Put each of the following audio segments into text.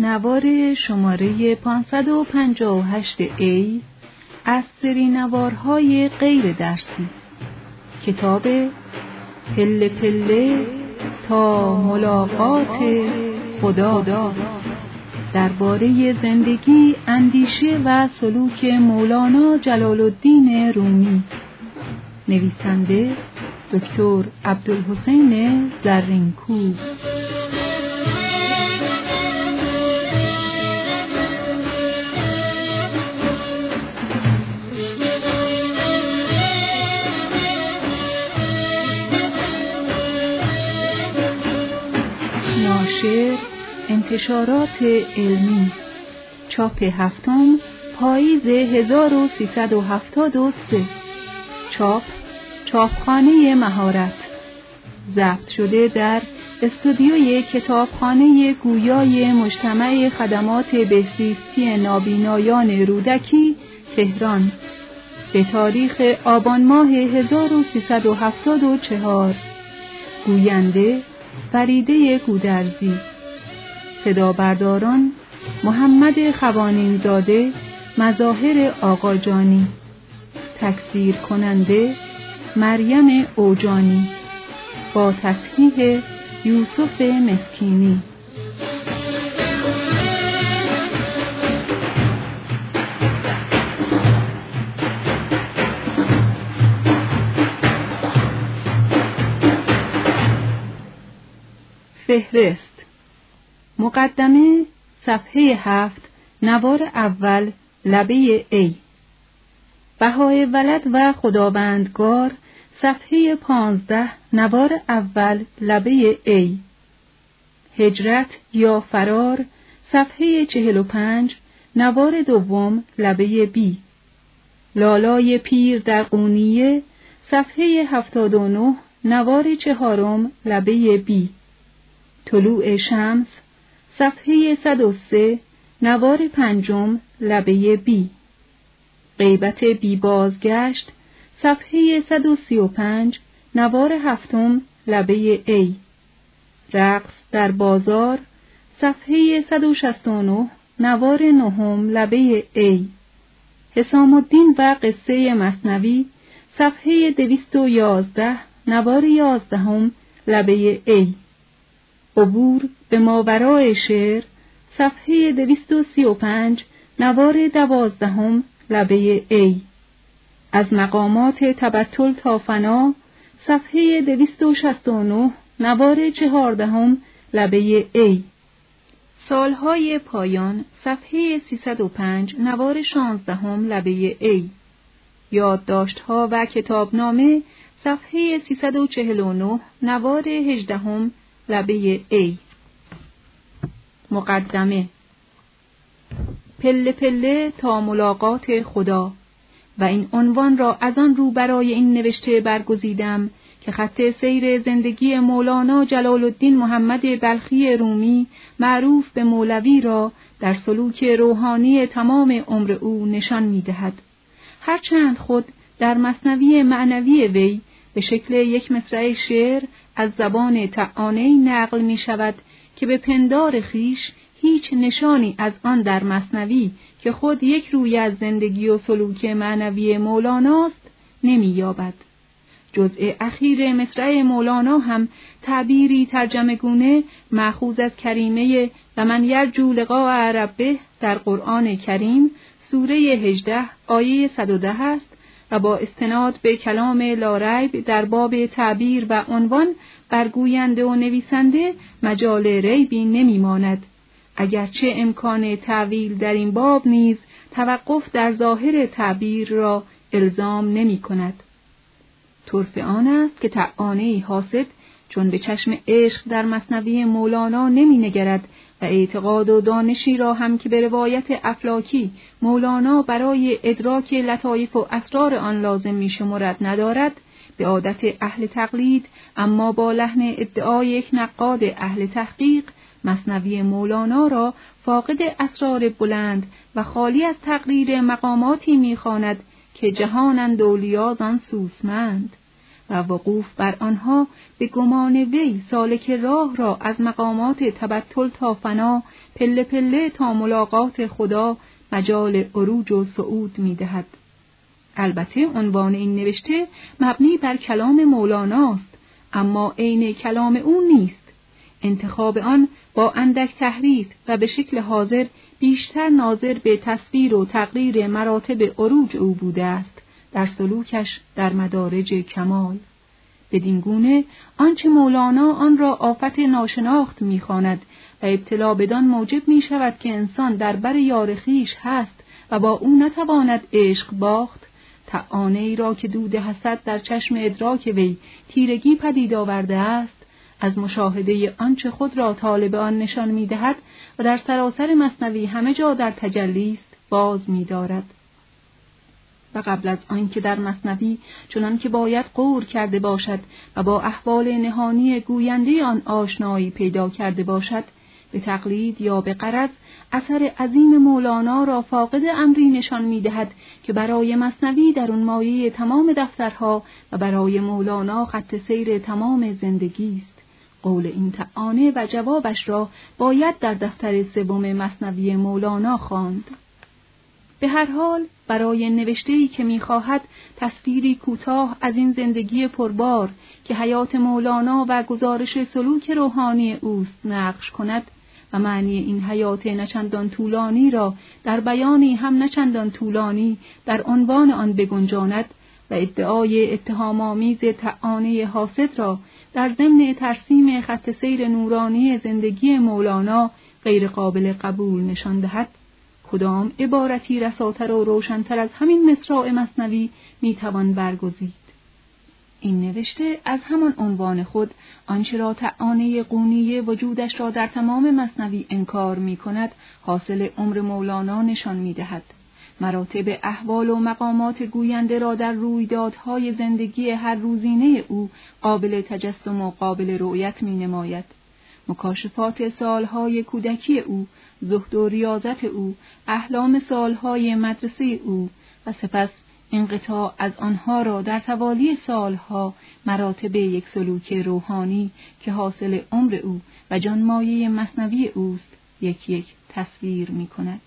نوار شماره 558A از سری نوارهای غیر درسی، کتاب پله پله تا ملاقات خدا، درباره زندگی، اندیشه و سلوک مولانا جلال الدین رومی. نویسنده دکتر عبدالحسین زرینکوب. ناشر انتشارات علمی، چاپ هفتم، پاییز 1373. چاپ چاپخانه مهارت. ضبط شده در استودیوی کتابخانه گویای مجتمع خدمات بهزیستی نابینایان رودکی، تهران، به تاریخ آبان ماه 1374. گوینده فریده گودرزی. صدا برداران محمد خوانین زاده، مظاهر آقاجانی. تکثیر کننده مریم اوجانی، با تصحیح یوسف مسکینی. فهرست. مقدمه، صفحه 7، نوار اول، لبه ای. بهای ولد و خداوندگار، صفحه 15، نوار اول، لبه ای. هجرت یا فرار، صفحه 45، نوار دوم، لبه بی. لالای پیر در قونیه، صفحه 79، نوار چهارم، لبه بی. طلوع شمس، صفحه 103، نوار پنجم، لبه بی. غیبت بی بازگشت، صفحه 135، نوار هفتم، لبه ای. رقص در بازار، صفحه 169، نوار نهم، لبه ای. حسام الدین و قصه مثنوی، صفحه 211، نوار 11، لبه ای. عبور به ماوراء شعر، صفحه 235، نوار 12، لبه ای. از مقامات تبتل تا فنا، صفحه 269، نوار 14، لبه ای. سالهای پایان، صفحه 305، نوار 16، لبه ای. یادداشت‌ها و کتابنامه، صفحه 349، نوار 18، لبه ای. مقدمه. پله پله تا ملاقات خدا. و این عنوان را از آن رو برای این نوشته برگزیدم که خط سیر زندگی مولانا جلال الدین محمد بلخی رومی، معروف به مولوی، را در سلوک روحانی تمام عمر او نشان می‌دهد. هرچند خود در مثنوی معنوی وی به شکل یک مصرع شعر از زبان طعانه‌ای نقل می شود که به پندار خیش هیچ نشانی از آن در مثنوی که خود یک روی از زندگی و سلوک معنوی مولاناست نمی یابد. جزء اخیر مصرع مولانا هم تعبیری ترجمه گونه مأخوذ از کریمه و من یرجو لقاء ربه در قرآن کریم، سوره 18، آیه 110 است و با استناد به کلام لاریب در باب تعبیر و عنوان بر گوینده و نویسنده مجال ریبی نمی ماند، اگرچه امکان تعویل در این باب نیز توقف در ظاهر تعبیر را الزام نمی کند. طرف آن است که طعانه‌ای حاسد چون به چشم عشق در مثنوی مولانا نمی نگرد و اعتقاد و دانشی را هم که به روایت افلاکی مولانا برای ادراک لطایف و اسرار آن لازم می شمرد ندارد، به عادت اهل تقلید اما با لحن ادعای یک نقاد اهل تحقیق، مثنوی مولانا را فاقد اسرار بلند و خالی از تقریر مقاماتی می خواند که جهانند اولیا آن سوسمند و وقوف بر آنها به گمان وی سالک راه را از مقامات تبتل تا فنا، پله پله تا ملاقات خدا مجال عروج و صعود می‌دهد. البته عنوان این نوشته مبنی بر کلام مولاناست، اما عین کلام او نیست. انتخاب آن با اندک تحریف و به شکل حاضر بیشتر ناظر به تصویر و تقریر مراتب عروج او بوده است در سلوکش در مدارج کمال. بدین گونه آنچه مولانا آن را آفت ناشناخت می‌خواند و ابتلا بدان موجب می‌شود که انسان در بر یار خویش هست و با او نتواند عشق باخت، طعنه ای را که دود حسد در چشم ادراک وی تیرگی پدید آورده است، از مشاهده آنچه خود را طالب آن نشان می‌دهد و در سراسر مثنوی همه جا در تجلی است باز می‌دارد. و قبل از آنکه در مثنوی چنان که باید غور کرده باشد و با احوال نهانی گوینده آن آشنایی پیدا کرده باشد، به تقلید یا به غرض اثر عظیم مولانا را فاقد امری نشان می‌دهد که برای مثنوی در اون مایه تمام دفترها و برای مولانا خط سیر تمام زندگی است. قول این طعنه و جوابش را باید در دفتر سوم مثنوی مولانا خواند. به هر حال برای نوشته‌ای که می‌خواهد تصویری کوتاه از این زندگی پربار که حیات مولانا و گزارش سلوک روحانی اوست نقش کند و معنی این حیات نچندان طولانی را در بیانی هم نچندان طولانی در عنوان آن بگنجاند و ادعای اتهام‌آمیز طعنه حاسد را در ضمن ترسیم خط سیر نورانی زندگی مولانا غیر قابل قبول نشان دهد، کدام عبارتی رساتر و روشنتر از همین مصرع مثنوی میتوان برگزید؟ این نوشته از همان عنوان خود آنچه را طعنه قونیه وجودش را در تمام مثنوی انکار میکند حاصل عمر مولانا نشان میدهد. مراتب احوال و مقامات گوینده را در رویدادهای زندگی هر روزینه او قابل تجسم و قابل رؤیت مینماید. مکاشفات سالهای کودکی او، زهد و ریاضت او، احلام سالهای مدرسه او و سپس انقطاع از آنها را در توالی سالها مراتب یک سلوک روحانی که حاصل عمر او و جانمایه مثنوی اوست یک یک تصویر می کند.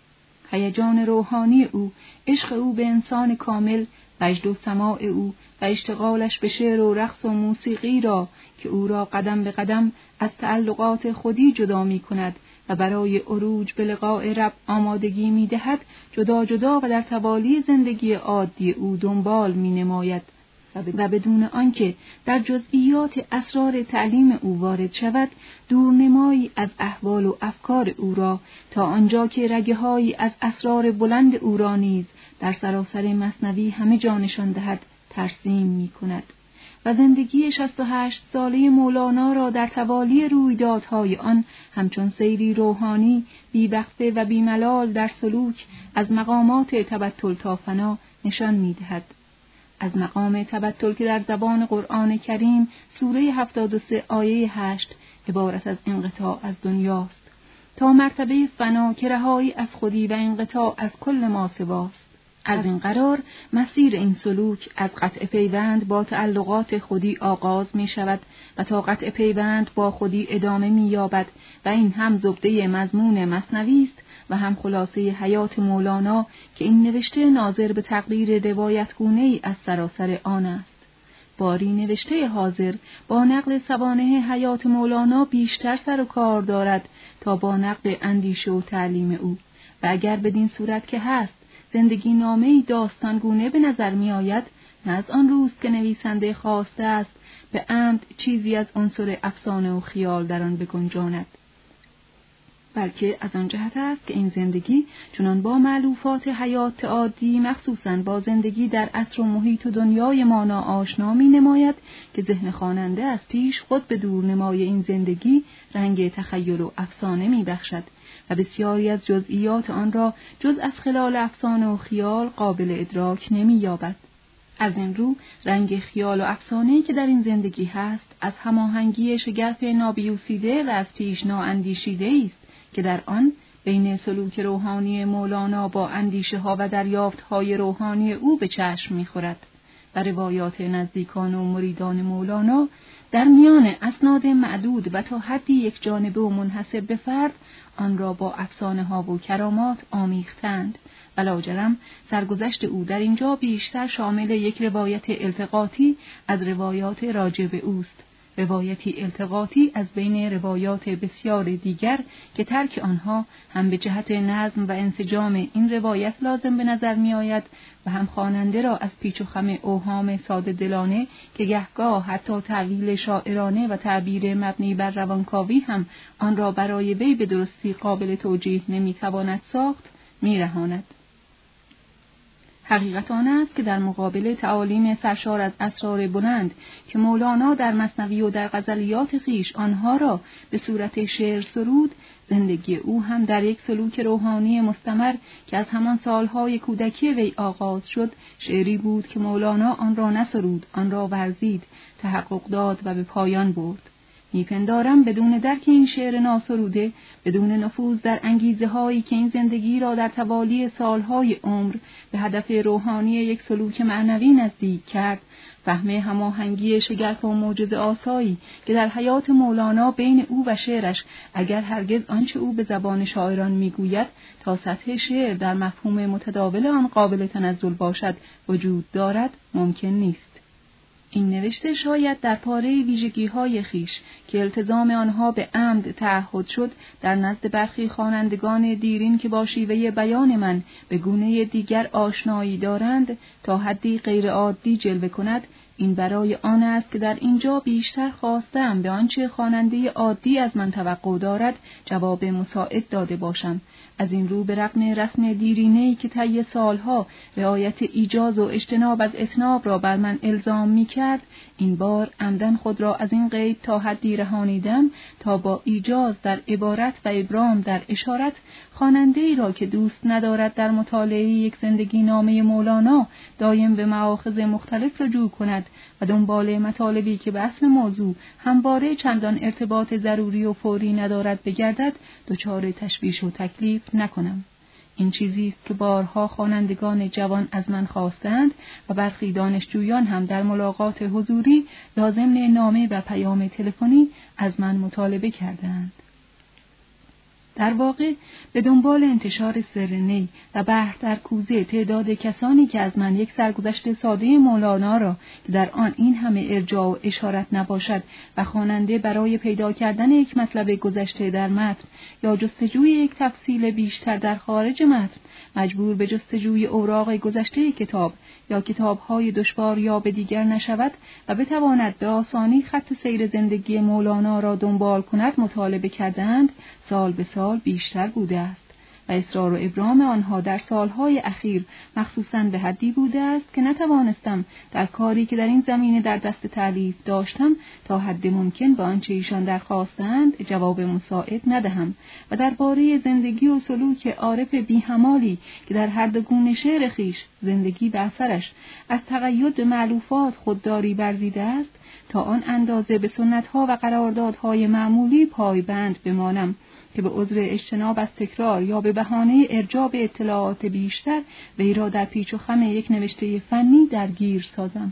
هیجان روحانی او، عشق او به انسان کامل، وجد و سماع او و اشتغالش به شعر و رقص و موسیقی را که او را قدم به قدم از تعلقات خودی جدا می کند و برای عروج به لقاء رب آمادگی می دهد، جدا جدا و در توالی زندگی عادی او دنبال می نماید و بدون آنکه در جزئیات اسرار تعلیم او وارد شود، دورنمایی از احوال و افکار او را تا آنجا که رگه‌هایی از اسرار بلند او را نیز در سراسر مثنوی همه جا نشان دهد ترسیم می کند و زندگی 68 ساله مولانا را در توالی رویدادهای آن همچون سیری روحانی بی‌وقفه و بی‌ملال در سلوک از مقامات تبتل تا فنا نشان می دهد. از مقام تبتل که در زبان قرآن کریم سوره 73 آیه 8 عبارت از انقطاع از دنیاست، تا مرتبه فنا که رهایی از خودی و انقطاع از کل ما سواست. از این قرار مسیر این سلوک از قطع پیوند با تعلقات خودی آغاز می شود و تا قطع پیوند با خودی ادامه می یابد و این هم زبده مضمون مثنوی است و هم خلاصه حیات مولانا که این نوشته ناظر به تقریر روایتگونه‌ای از سراسر آن است. باری نوشته حاضر با نقل سوانح حیات مولانا بیشتر سر و کار دارد تا با نقل اندیشه و تعلیم او و اگر بدین صورت که هست زندگی نامه‌ای داستانگونه به نظر می آید، نه از آن روست که نویسنده خواسته است به عمد چیزی از عنصر افسانه و خیال در آن بگنجاند، بلکه از آن جهت است که این زندگی چنان با مألوفات حیات عادی مخصوصاً با زندگی در عصر و محیط و دنیای ما ناآشنا می نماید که ذهن خواننده از پیش خود به دورنمای این زندگی رنگ تخیل و افسانه می بخشد و بسیاری از جزئیات آن را جز از خلال افسانه و خیال قابل ادراک نمی یابد. از این رو رنگ خیال و افسانه‌ای که در این زندگی هست از هماهنگی شگرف نابیوسیده و از پیش نااندیشیده است که در آن بین سلوک روحانی مولانا با اندیشه ها و دریافت های روحانی او به چشم می خورد و روایات نزدیکان و مریدان مولانا در میان اسناد معدود و تا حدی یک جانبه و منحصر به فرد آن را با افسانه ها و کرامات آمیختند و لاجرم سرگذشت او در اینجا بیشتر شامل یک روایت التقاطی از روایات راجع به اوست، روایتی التقاطی از بین روایات بسیار دیگر که ترک آنها هم به جهت نظم و انسجام این روایت لازم به نظر می آید و هم خواننده را از پیچ و خم اوهام ساده دلانه که گهگاه حتی تعویل شاعرانه و تعبیر مبنی بر روانکاوی هم آن را برای وی به درستی قابل توجیه نمی تواند ساخت می رهاند. حقیقت آن است که در مقابل تعالیم سرشار از اسرار بلند که مولانا در مثنوی و در غزلیات خویش آنها را به صورت شعر سرود، زندگی او هم در یک سلوک روحانی مستمر که از همان سالهای کودکی وی آغاز شد، شعری بود که مولانا آن را نسرود، آن را ورزید، تحقق داد و به پایان برد. میپندارم بدون درک این شعر ناسروده، بدون نفوذ در انگیزه هایی که این زندگی را در توالی سالهای عمر به هدف روحانی یک سلوک معنوی نزدیک کرد، فهم هماهنگی شگرف و معجزه آسایی که در حیات مولانا بین او و شعرش، اگر هرگز آنچه او به زبان شاعران میگوید تا سطح شعر در مفهوم متداول آن قابل تنزل باشد وجود دارد، ممکن نیست. این نوشته شاید در پاره ویژگی‌های خویش که التزام آنها به عمد تعهد شد در نزد برخی خوانندگان دیرین که با شیوه بیان من به گونه دیگر آشنایی دارند تا حدی غیر عادی جلوه کند. این برای آن است که در اینجا بیشتر خواستم به آنچه خواننده عادی از من توقع دارد جواب مساعد داده باشم. از این رو به رغم رسم دیرینه‌ای که طی سالها رعایت ایجاز و اجتناب از اتناب را بر من الزام می‌کرد، این بار عمدن خود را از این قید تا حدی رهانیدم تا با ایجاز در عبارت و ابرام در اشارت خواننده‌ای را که دوست ندارد در مطالعه یک زندگی نامه مولانا دایم به مآخذ مختلف رجوع کند و دنبال مطالبی که به اصل موضوع همواره چندان ارتباط ضروری و فوری ندارد بگردد، دچار تشویش و تکلیف نکنم. این چیزی است که بارها خوانندگان جوان از من خواستند و برخی دانشجویان هم در ملاقات حضوری یا ضمن نامه و پیام تلفنی از من مطالبه کردند. در واقع به دنبال انتشار سر نی و بحث در کوزه تعداد کسانی که از من یک سرگذشت ساده مولانا را که در آن این همه ارجاع و اشارت نباشد و خواننده برای پیدا کردن یک مطلب گذشته در متن یا جستجوی یک تفصیل بیشتر در خارج متن مجبور به جستجوی اوراق گذشته کتاب یا کتاب‌های دشوار یا به دیگر نشود و بتواند به آسانی خط سیر زندگی مولانا را دنبال کند مطالبه کردند، سال به سال بیشتر بوده است و اصرار و ابرام آنها در سالهای اخیر مخصوصاً به حدی بوده است که نتوانستم در کاری که در این زمینه در دست تألیف داشتم تا حد ممکن به آنچه ایشان درخواستند جواب مساعد ندهم و درباره زندگی و سلوک عارف بی‌همالی که در هر دو گونه شعر خویش زندگی به اثرش از تقید به مألوفات خودداری ورزیده است تا آن اندازه به سنت‌ها و قراردادهای معمولی پایبند بمانم که به عذر اجتناب از تکرار یا به بهانه ارجاع به اطلاعات بیشتر وی را در پیچ و خم یک نوشته فنی درگیر سازم.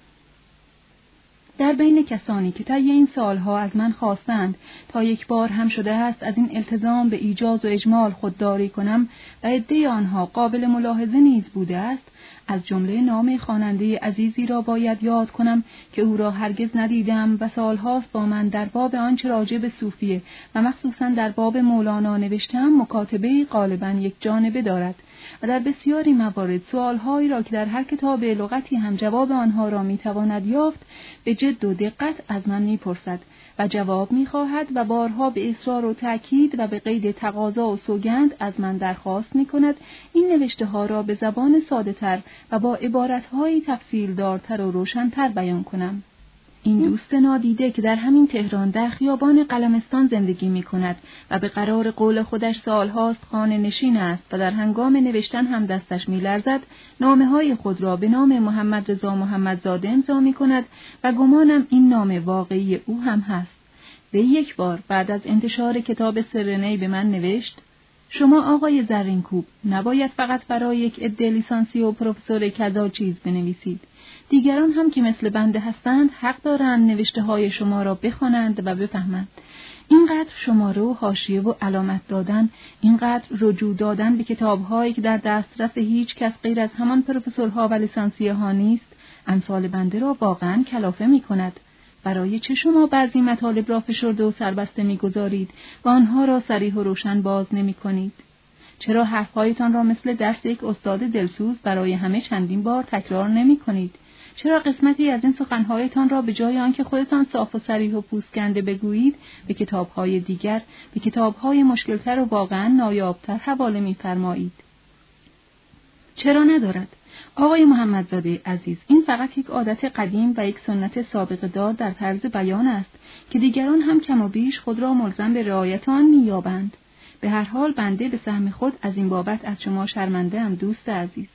در بین کسانی که طی این سالها از من خواستند تا یک بار هم شده است از این التزام به ایجاز و اجمال خودداری کنم و عده آنها قابل ملاحظه نیز بوده است، از جمله نام خواننده عزیزی را باید یاد کنم که او را هرگز ندیدم و سالهاست با من در باب آنچه راجع به صوفیه و مخصوصاً در باب مولانا نوشتم مکاتبه‌ای غالباً یک جانبه دارد و در بسیاری موارد سوالهایی را که در هر کتاب لغتی هم جواب آنها را میتواند یافت به جد و دقت از من میپرسد و جواب میخواهد و بارها به اصرار و تأکید و به قید تقاضا و سوگند از من درخواست میکند این نوشته ها را به زبان ساده تر و با عبارتهایی تفصیل دارتر و روشن‌تر بیان کنم. این دوست نادیده که در همین تهران در خیابان قلمستان زندگی می کند و به قرار قول خودش سالهاست خانه نشین است و در هنگام نوشتن هم دستش می لرزد، نامه های خود را به نام محمد رضا محمدزاده امضا می کند و گمانم این نام واقعی او هم هست. به یک بار بعد از انتشار کتاب سر نی به من نوشت: شما آقای زرینکوب نباید فقط برای یک عده لیسانسی و پروفسور کذا چیز بنویسید. دیگران هم که مثل بنده هستند حق دارند نوشته های شما را بخوانند و بفهمند. اینقدر شماره و حاشیه و علامت دادن، اینقدر رجوع دادن به کتاب‌هایی که در دسترس هیچ کس غیر از همان پروفسورها و لیسانسیه ها نیست، امثال بنده را واقعاً کلافه می‌کند. برای چه شما بعضی مطالب را فشرده و سربسته می‌گذارید و آنها را صریح و روشن باز نمی‌کنید؟ چرا حرف‌هایتان را مثل درس یک استاد دلسوز برای همه چندین بار تکرار نمی‌کنید؟ چرا قسمتی از این سخن‌هایتان را به جای آنکه خودتان صاف و صریح و پوسکنده بگویید، به کتاب‌های دیگر، به کتاب‌های مشکل‌تر و واقعاً نایاب‌تر حواله می‌فرمایید؟ چرا ندارد؟ آقای محمدزاده عزیز، این فقط یک عادت قدیم و یک سنت سابقه دار در طرز بیان است که دیگران هم کم و بیش خود را ملزم به رعایت آن می‌یابند. به هر حال بنده به سهم خود از این بابت از شما شرمنده ام دوست عزیز.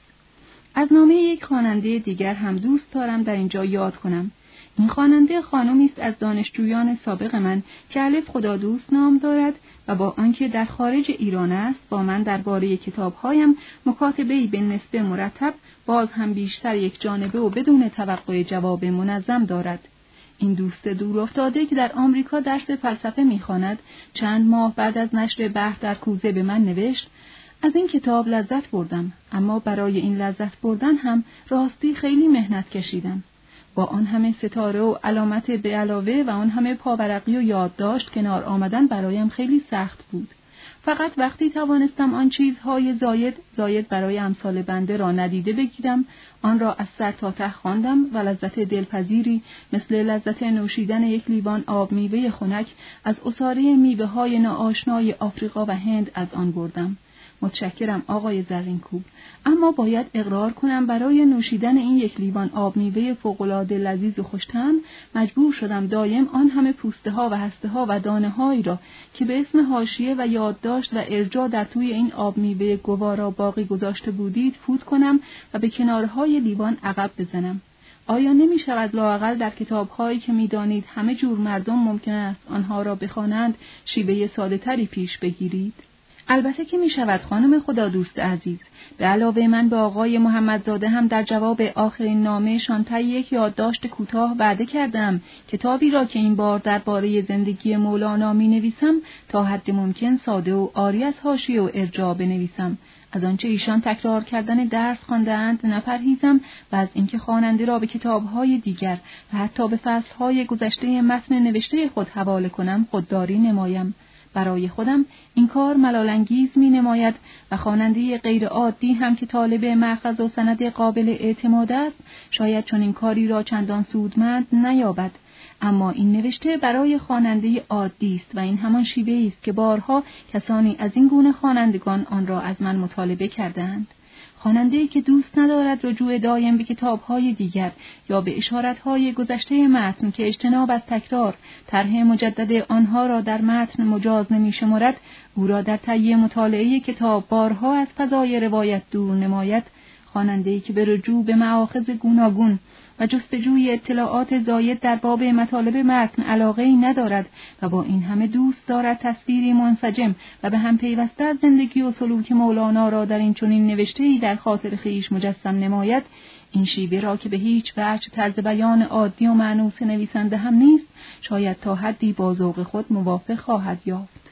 از نامه یک خواننده دیگر هم دوست دارم در اینجا یاد کنم. این خواننده خانمی است از دانشجویان سابق من که الف خدادوست نام دارد و با آنکه در خارج ایران است با من درباره کتاب‌هایم مکاتبه‌ای به نسبه مرتب باز هم بیشتر یک جانبه و بدون توقع جواب منظم دارد. این دوست دور افتاده که در آمریکا درس فلسفه می‌خواند چند ماه بعد از نشر بحر در کوزه به من نوشت: از این کتاب لذت بردم، اما برای این لذت بردن هم راستی خیلی مهنت کشیدم. با آن همه ستاره و علامت به علاوه و آن همه پاورقی و یادداشت کنار آمدن برایم خیلی سخت بود. فقط وقتی توانستم آن چیزهای زاید برای امثال بنده را ندیده بگیرم، آن را از سر تا ته خواندم و لذت دلپذیری مثل لذت نوشیدن یک لیوان آب میوه خنک از عصاره میوه‌های ناآشنای آفریقا و هند از آن بردم. متشکرم آقای زرینکوب، اما باید اقرار کنم برای نوشیدن این یک لیوان آب میوه فوق‌العاده لذیذ و خوش‌طعم مجبور شدم دایم آن همه پوسته ها و هسته ها و دانه هایی را که به اسم حاشیه و یادداشت و ارجاع در توی این آب میوه گوارا باقی گذاشته بودید فوت کنم و به کنارهای لیوان عقب بزنم. آیا نمی شود لااقل در کتاب‌هایی که می‌دانید همه جور مردم ممکن است آنها را بخوانند شیوه ساده‌تری پیش بگیرید؟ البته که می شود خانم خدا دوست عزیز. به علاوه من به آقای محمدزاده هم در جواب آخرین نامه شانطه یک یادداشت کوتاه وعده کردم کتابی را که این بار درباره زندگی مولانا می نویسم تا حد ممکن ساده و عاری از حاشیه و ارجاع بنویسم. از آنچه ایشان تکرار کردن درس خوانده‌اند نپرهیزم و از اینکه خواننده را به کتاب‌های دیگر و حتی به فصل‌های گذشته متن نوشته خود حواله کنم خودداری نمایم. برای خودم این کار ملال‌انگیز می‌نماید و خواننده غیر عادی هم که طالب مأخذ و سند قابل اعتماد است شاید چون این کاری را چندان سودمند نیابد. اما این نوشته برای خواننده عادی است و این همان شیوه‌ای است که بارها کسانی از این گونه خوانندگان آن را از من مطالبه کردند. خواننده‌ای که دوست ندارد رجوع دایم به کتاب‌های دیگر یا به اشارت‌های گذشته متن که اجتناب از تکرار طرح مجدد آنها را در متن مجاز نمی‌شمارد، او را در طی مطالعه کتاب بارها از فضای روایت دور نماید. خواننده‌ای که به رجوع به مآخذ گوناگون و جستجوی اطلاعات زاید در باب مطالب متن علاقه‌ای ندارد و با این همه دوست دارد تصویری منسجم و به هم پیوسته از زندگی و سلوک مولانا را در این چنین نوشته‌ای در خاطر خویش مجسم نماید، این شیوه را که به هیچ وجه طرز بیان عادی و مانوس نویسنده هم نیست، شاید تا حدی با ذوق خود موافق خواهد یافت.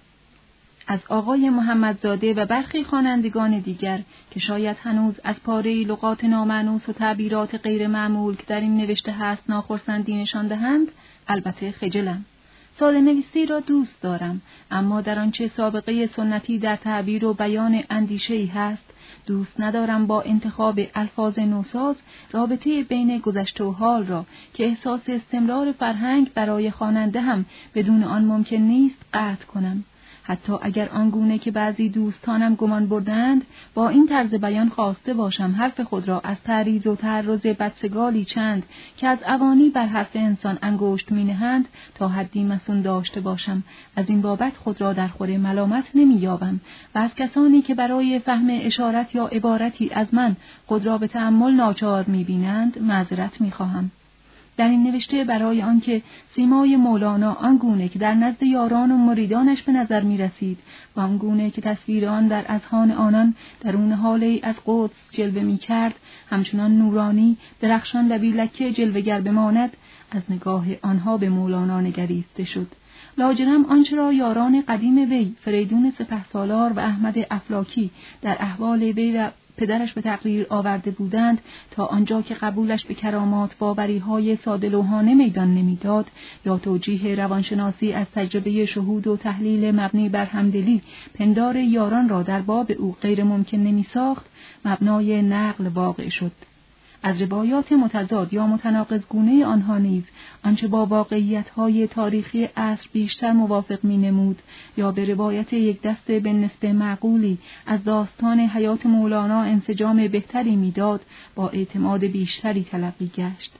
از آقای محمدزاده و برخی خوانندگان دیگر که شاید هنوز از پاره لغات نامانوس و تعبیرات غیر معمول که در این نوشته هست ناخرسندی نشان دهند، البته خجلم. ساده نویسی را دوست دارم، اما در آنچه سابقه سنتی در تعبیر و بیان اندیشه‌ای هست، دوست ندارم با انتخاب الفاظ نوساز رابطه بین گذشته و حال را که احساس استمرار فرهنگ برای خواننده هم بدون آن ممکن نیست قطع کنم. حتی اگر آنگونه که بعضی دوستانم گمان بردند با این طرز بیان خواسته باشم حرف خود را از تعریض و تعرض بدسگالی چند که از اوانی بر حرف انسان انگشت می‌نهند تا حدی مسون داشته باشم، از این بابت خود را در خور ملامت نمی‌یابم و از کسانی که برای فهم اشارت یا عبارتی از من خود را به تأمل ناچار می‌بینند معذرت می‌خواهم. در این نوشته برای آنکه سیمای مولانا آنگونه که در نزد یاران و مریدانش به نظر می رسید و آنگونه که تصویر آن در اذهان آنان درون حالی از قدس جلوه می کرد همچنان نورانی درخشان و بی لکه جلوه‌گر بماند، از نگاه آنها به مولانا نگریسته شد. لاجرم آنچه را یاران قدیم وی فریدون سپهسالار و احمد افلاکی در احوال وی و پدرش به تقریر آورده بودند، تا آنجا که قبولش به کرامات باوری‌های ساده لوحانه میدان نمیداد یا توجیه روانشناسی از تجربه شهود و تحلیل مبنی بر همدلی پندار یاران را در باب او غیر ممکن نمی‌ساخت، مبنای نقل واقع شد. از روایات متضاد یا متناقضگونه آنها نیز آنچه با واقعیت‌های تاریخی عصر بیشتر موافق می‌نمود یا به روایت یک دسته به نسبت معقولی از داستان حیات مولانا انسجام بهتری می‌داد، با اعتماد بیشتری تلقی گشت.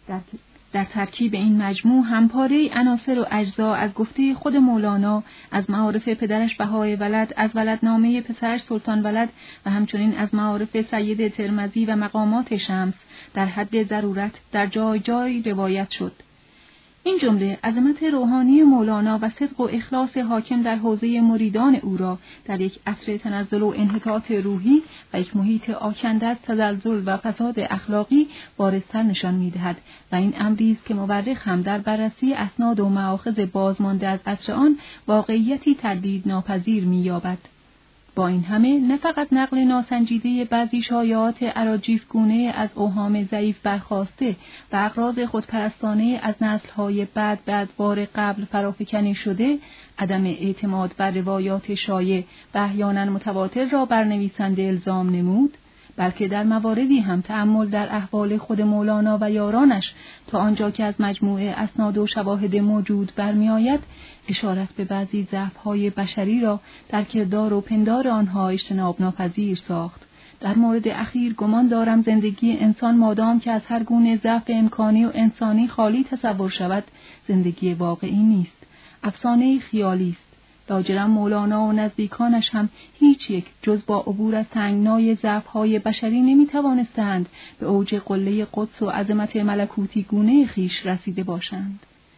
در ترکیب این مجموع همپاره عناصر و اجزا از گفته خود مولانا، از معارف پدرش بهای ولد، از ولدنامه پسرش سلطان ولد و همچنین از معارف سید ترمذی و مقامات شمس در حد ضرورت در جای جای روایت شد. این جمله عظمت روحانی مولانا و صدق و اخلاص حاکم در حوزه مریدان او را در یک عصر تنزل و انحطاط روحی و یک محیط آکنده از تزلزل و فساد اخلاقی بارزتر نشان می‌دهد و این امری است که مورخ هم در بررسی اسناد و مآخذ بازمانده از عصر آن واقعیتی تردید ناپذیر می‌یابد. با این همه نه فقط نقل ناسنجیده بعضی شایعات اراجیفگونه از اوهام ضعیف برخاسته و اغراض خودپرستانه از نسل‌های بعد به ادوار قبل فرافکنی شده، عدم اعتماد بر روایات شایع و احیانا متواتر را بر نویسنده الزام نمود، بلکه در مواردی هم تأمل در احوال خود مولانا و یارانش تا آنجا که از مجموعه اسناد و شواهد موجود برمی آید، اشارت به بعضی ضعف‌های بشری را در کردار و پندار آنها اجتناب ناپذیر ساخت. در مورد اخیر گمان دارم زندگی انسان مادام که از هر گونه ضعف امکانی و انسانی خالی تصور شود، زندگی واقعی نیست، افسانه خیالی است. لاجرم مولانا و نزدیکانش هم هیچ یک جز با عبور از تنگنای ضعف‌های بشری نمی‌توانستند به اوج قله قدس و عظمت ملکوتی گونه خیش رسیده باشند.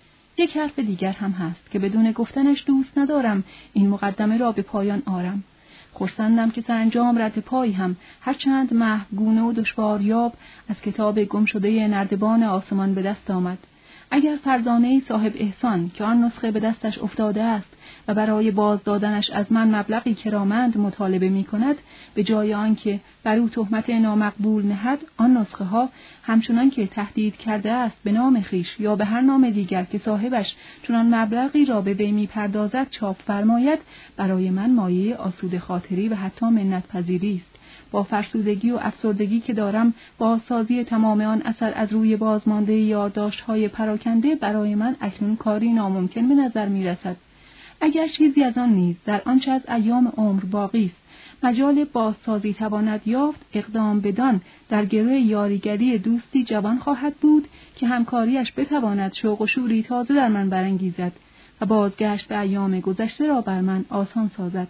یک حرف دیگر هم هست که بدون گفتنش دوست ندارم این مقدمه را به پایان آرم. خرسندم که سرانجام رد پای هم هرچند محوگونه و دشواریاب از کتاب گم شده نردبان آسمان به دست آمد. اگر فرزانه صاحب احسان که آن نسخه به دستش افتاده است و برای باز دادنش از من مبلغی کرامند مطالبه می کند، به جای آنکه بر او تهمت نامقبول نهد، آن نسخه ها همچنان که تهدید کرده است به نام خیش یا به هر نام دیگر که صاحبش چنان مبلغی را به وی می پردازد چاپ فرماید، برای من مایه آسوده خاطری و حتی منت پذیری است. با فرسودگی و افسردگی که دارم، بازسازی تمام آن اثر از روی بازمانده یادداشت‌های پراکنده برای من اکنون کاری ناممکن به نظر می رسد. اگر چیزی از آن نیز در آنچه از ایام عمر باقی است مجال بازسازی تواند یافت، اقدام بدان در گروه یاریگری دوستی جوان خواهد بود که همکاریش بتواند شوق و شوری تازه در من برانگیزد و بازگشت به ایام گذشته را بر من آسان سازد.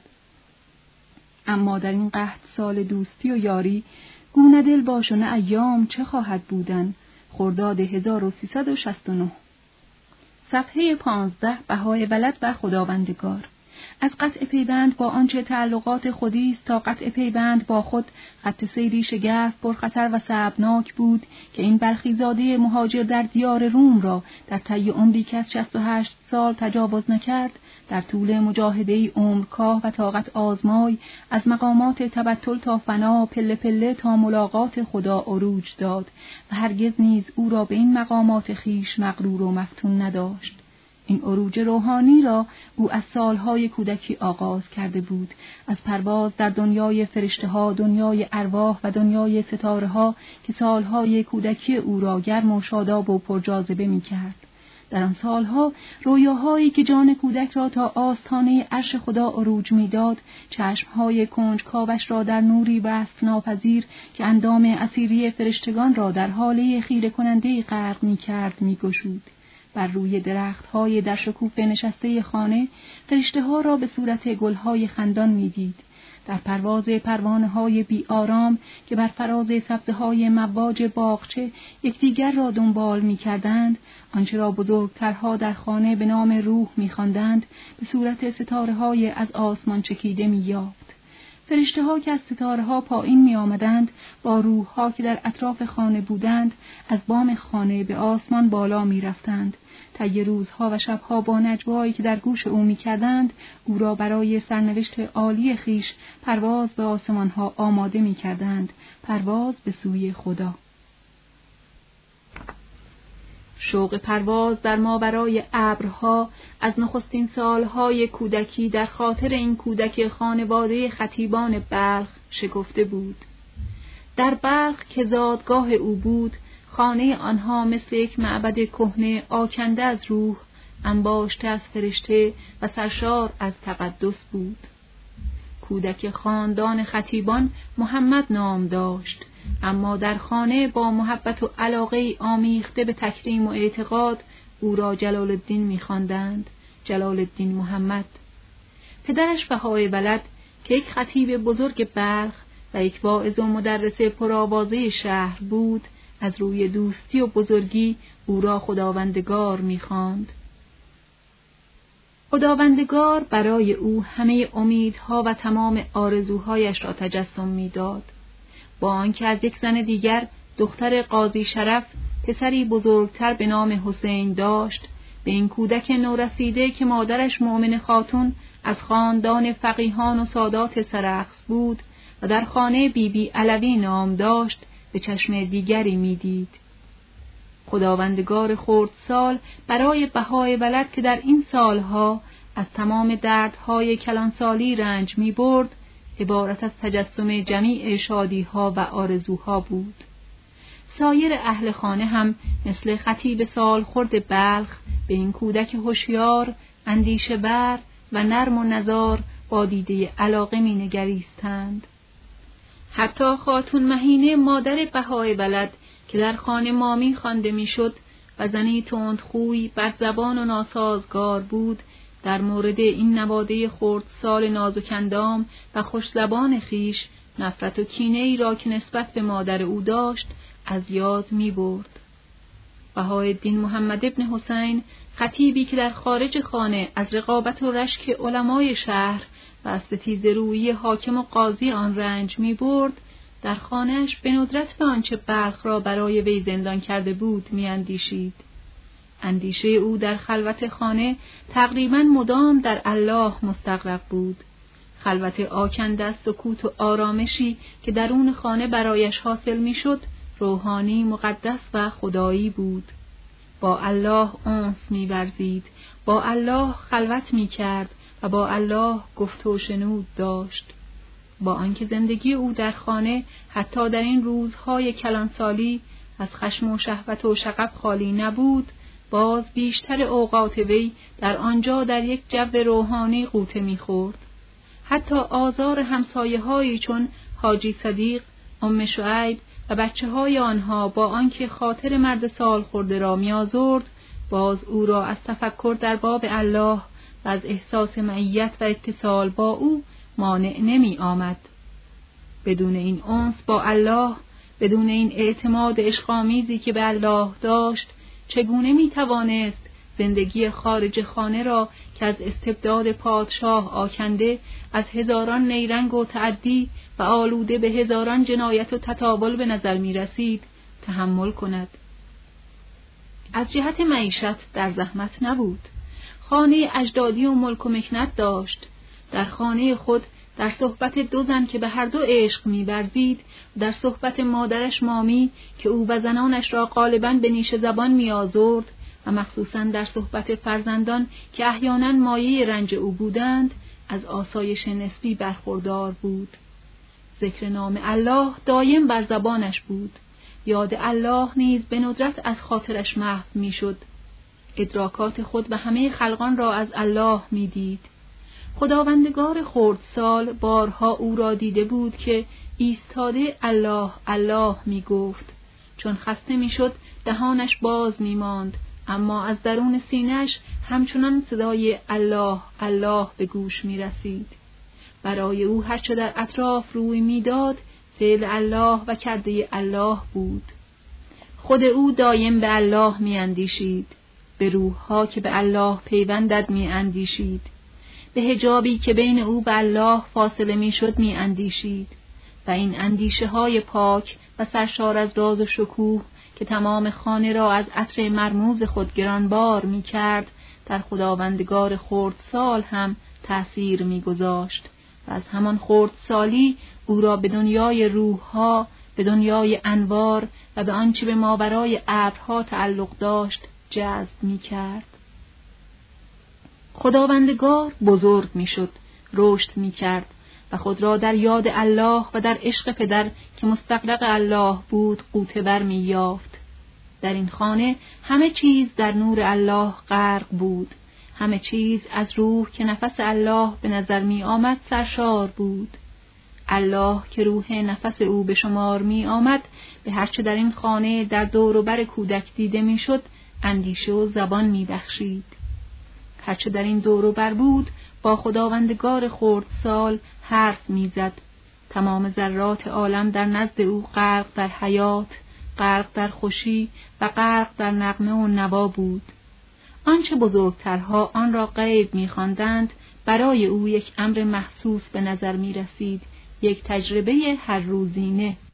اما در این قحط سال دوستی و یاری، گونه دل باش و نه ایام چه خواهد بودن. خرداد 1369. صفحه 15. بهای ولد و خداوندگار. از قطع پیوند با آنچه تعلقات خودی است تا قطع پیوند با خود، خط سیری شگرف پرخطر و صعبناک بود که این بلخیزاده مهاجر در دیار روم را در طی عمری که از 68 سال تجاوز نکرد، در طول مجاهده‌ای عمرکاه و طاقت آزمای، از مقامات تبتل تا فنا، پله پله تا ملاقات خدا عروج داد و هرگز نیز او را به این مقامات خیش مغرور و مفتون نداشت. این عروج روحانی را او از سالهای کودکی آغاز کرده بود، از پرواز در دنیای فرشته‌ها، دنیای ارواح و دنیای ستاره‌ها که سالهای کودکی او را گرم و شاداب و پرجاذبه می‌کرد. در آن سالها رویاهایی که جان کودک را تا آستانه عرش خدا عروج می‌داد، چشم‌های کنجکاوش را در نوری وصف ناپذیر که اندام اسیری فرشتگان را در حاله خیره کننده غرق می‌کرد می‌گشود. بر روی درخت‌های در شکوفه نشسته خانه، فرشته‌ها را به صورت گل‌های خندان می‌دید. در پرواز پروانه‌های بی آرام که بر فراز سبزه‌های مواج باغچه یکدیگر را دنبال می‌کردند، آنچه را بزرگترها در خانه به نام روح می‌خواندند، به صورت ستاره‌های از آسمان چکیده می‌یافت. فرشته‌ها که از ستاره‌ها پایین می‌آمدند، با روح‌ها که در اطراف خانه بودند، از بام خانه به آسمان بالا می‌رفتند. طی روزها و شب‌ها با نجوایی که در گوش او می‌کردند، او را برای سرنوشت عالی خویش پرواز به آسمان‌ها آماده می‌کردند، پرواز به سوی خدا. شوق پرواز در ماورای ابرها از نخستین سالهای کودکی در خاطر این کودک خانواده خطیبان بلخ شکفته بود. در بلخ که زادگاه او بود، خانه آنها مثل یک معبد کهنه آکنده از روح، انباشته از فرشته و سرشار از تقدس بود. کودک خاندان خطیبان محمد نام داشت، اما در خانه با محبت و علاقه آمیخته به تکریم و اعتقاد او را جلال الدین می‌خواندند، جلال الدین محمد. پدرش بهای ولد که یک خطیب بزرگ بلخ و یک واعظ و مدرس پرآوازه شهر بود، از روی دوستی و بزرگی او را خداوندگار می‌خواند. خداوندگار برای او همه امیدها و تمام آرزوهایش را تجسم می‌داد. با آنکه از یک زن دیگر، دختر قاضی شرف، پسری بزرگتر به نام حسین داشت، به این کودک نورسیده که مادرش مؤمن خاتون از خاندان فقیهان و سادات سرخس بود و در خانه بیبی علوی نام داشت، به چشم دیگری می‌دید. خداوندگار خردسال برای بهای ولد که در این سالها از تمام دردهای کلانسالی رنج می‌برد، عبارت از تجسم جمیع شادی‌ها و آرزوها بود. سایر اهل خانه هم مثل خطیب سالخورد بلخ به این کودک هوشیار، اندیشه‌ور و نرم و نزار با دیده علاقه می‌نگریستند. حتی خاتون مهینه مادر بهای ولد که در خانه مامی خوانده میشد و زنی تندخوی، بدزبان و ناسازگار بود، در مورد این نواده خردسال نازک‌اندام و خوش‌زبان خویش نفرت و کینه ای را که نسبت به مادر او داشت از یاد می برد. بهاءالدین محمد ابن حسین، خطیبی که در خارج خانه از رقابت و رشک علمای شهر و از ستیزرویی حاکم و قاضی آن رنج می برد، در خانه‌اش به ندرت به آنچه بلخ را برای وی زندان کرده بود می اندیشید. اندیشه او در خلوت خانه تقریباً مدام در الله مستغرق بود. خلوت آکنده از سکوت و آرامشی که درون خانه برایش حاصل می شد، روحانی، مقدس و خدایی بود. با الله انس می ورزید، با الله خلوت می کرد و با الله گفت و شنود داشت. با آنکه زندگی او در خانه حتی در این روزهای کلانسالی از خشم و شهوت و شغب خالی نبود، باز بیشتر اوقات وی در آنجا در یک جو روحانی غوطه می‌خورد. حتی آزار همسایه‌هایی چون حاجی صدیق، ام شعیب و بچه‌های آنها با آنکه خاطر مرد سال خورده را می‌آزرد، باز او را از تفکر در باب الله و از احساس معیت و اتصال با او مانع نمی آمد. بدون این انس با الله، بدون این اعتماد عشق‌آمیزی که به الله داشت، چگونه می توانست زندگی خارج خانه را که از استبداد پادشاه آکنده، از هزاران نیرنگ و تعدی و آلوده به هزاران جنایت و تطاول به نظر می رسید تحمل کند؟ از جهت معیشت در زحمت نبود. خانه اجدادی و ملک و مکنت داشت. در خانه خود، در صحبت دو زن که به هر دو عشق می‌ورزید، در صحبت مادرش مامی که او و زنانش را غالباً به نیش زبان می‌آزرد و مخصوصاً در صحبت فرزندان که احیاناً مایه رنج او بودند، از آسایش نسبی برخوردار بود. ذکر نام الله دایم بر زبانش بود. یاد الله نیز به ندرت از خاطرش محو می‌شد. ادراکات خود و همه خلقان را از الله می‌دید. خداوندگار خردسال بارها او را دیده بود که ایستاده الله الله می گفت. چون خسته می شد دهانش باز می ماند، اما از درون سینه‌اش همچنان صدای الله الله به گوش می رسید. برای او هرچه در اطراف روی میداد فعل الله و کرده الله بود. خود او دایم به الله می اندیشید، به روح‌ها که به الله پیوندد می اندیشید، به حجابی که بین او و الله فاصله می شد می اندیشید و این اندیشه های پاک و سرشار از راز و شکوه که تمام خانه را از عطر مرموز خود گرانبار می کرد در خداوندگار خردسال هم تأثیر می گذاشت و از همان خردسالی او را به دنیای روح‌ها، به دنیای انوار و به آنچه به ماورای ابرها تعلق داشت جذب می کرد. خداوندگار بزرگ می شد، رشد می کرد و خود را در یاد الله و در عشق پدر که مستغرق الله بود غوطه بر می یافت. در این خانه همه چیز در نور الله غرق بود، همه چیز از روح که نفس الله به نظر می آمد سرشار بود. الله که روح نفس او به شمار می آمد به هرچه در این خانه در دور و بر کودک دیده می شد اندیشه و زبان می بخشید. هرچه در این دور و بر بود با خداوندگار خردسال حرف می زد. تمام ذرات عالم در نزد او غرق در حیات، غرق در خوشی و غرق در نغمه و نوا بود. آنچه بزرگترها آن را غیب می خواندند برای او یک امر محسوس به نظر می رسید، یک تجربه هر روزینه.